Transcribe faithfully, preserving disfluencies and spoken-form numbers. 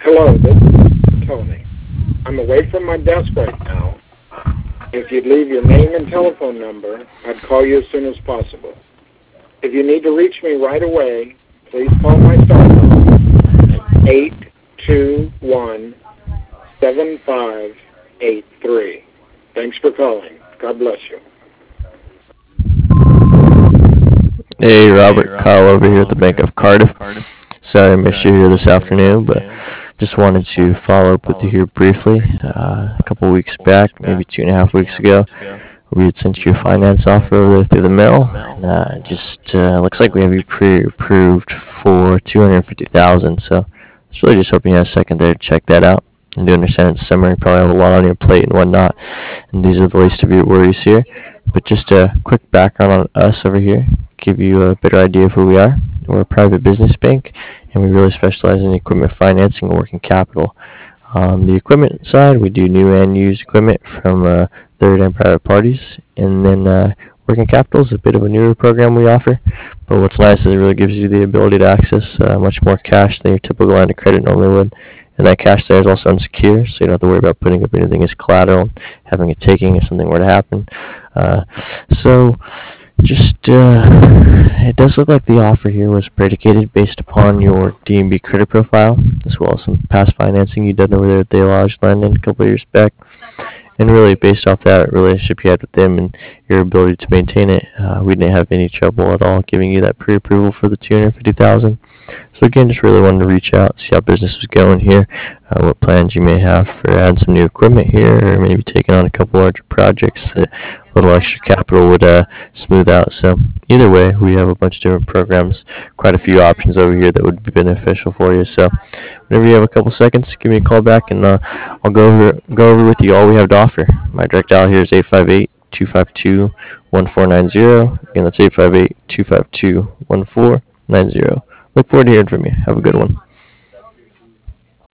Hello, this is Tony. I'm away from my desk right now. If you'd leave your name and telephone number, I'd call you as soon as possible. If you need to reach me right away, please call my cell phone at eight two one, seven five eight three. Thanks for calling. God bless you. Hey, Robert, Kyle over here at the Bank of Cardiff. Sorry I missed you here this afternoon, but just wanted to follow up with you here briefly. Uh, a couple weeks back, maybe two and a half weeks ago, we had sent you a finance offer over there through the mail. And, uh, just uh, looks like we have you pre-approved for two hundred fifty thousand dollars. So, just really just hoping you have a second there to check that out. I do understand it's summer, you probably have a lot on your plate and whatnot, and these are the least of your worries here. But just a quick background on us over here, give you a better idea of who we are. We're a private business bank, and we really specialize in equipment financing and working capital. On the equipment side, we do new and used equipment from uh, third and private parties, and then uh, working capital is a bit of a newer program we offer. But what's nice is it really gives you the ability to access uh, much more cash than your typical line of credit normally would. And that cash there is also unsecure, so you don't have to worry about putting up anything as collateral, having it taking if something were to happen. Uh, so, just, uh, it does look like the offer here was predicated based upon your D and B credit profile, as well as some past financing you did over there at the Lodge Lending a couple of years back. And really, based off that relationship you had with them and your ability to maintain it, uh, we didn't have any trouble at all giving you that pre-approval for the two hundred fifty thousand dollars. So again, just really wanted to reach out, see how business was going here, uh, what plans you may have for adding some new equipment here, or maybe taking on a couple larger projects that a little extra capital would uh, smooth out. So either way, we have a bunch of different programs, quite a few options over here that would be beneficial for you. So whenever you have a couple seconds, give me a call back, and uh, I'll go over go over with you all we have to offer. My direct dial here is eight five eight, two five two, one four nine zero. Again, that's eight five eight, two five two, one four nine zero. Look forward to hearing from you. Have a good one.